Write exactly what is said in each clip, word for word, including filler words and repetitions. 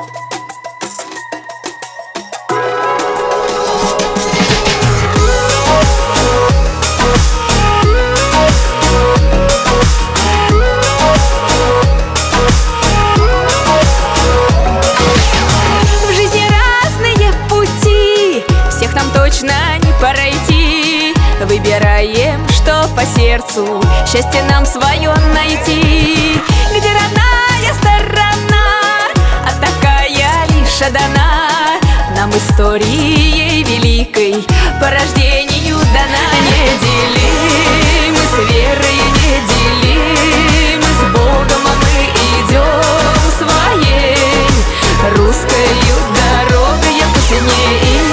Точно не пройти. Выбираем, что по сердцу, счастье нам свое найти. Где родная сторона, а такая лишь одна, нам историей великой по рождению дана. Неделимы с верой, неделимы с Богом, а мы идем своей русскою дорогой. Пусть не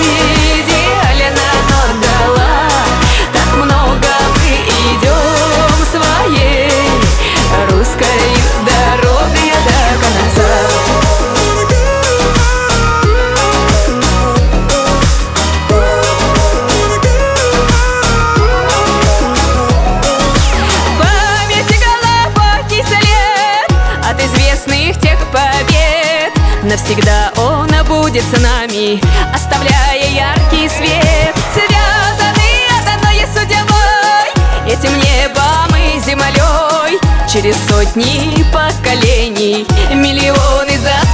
навсегда он будет с нами, оставляя яркий свет. Связаны одной судьбой, этим небом и землей. Через сотни поколений, миллионы за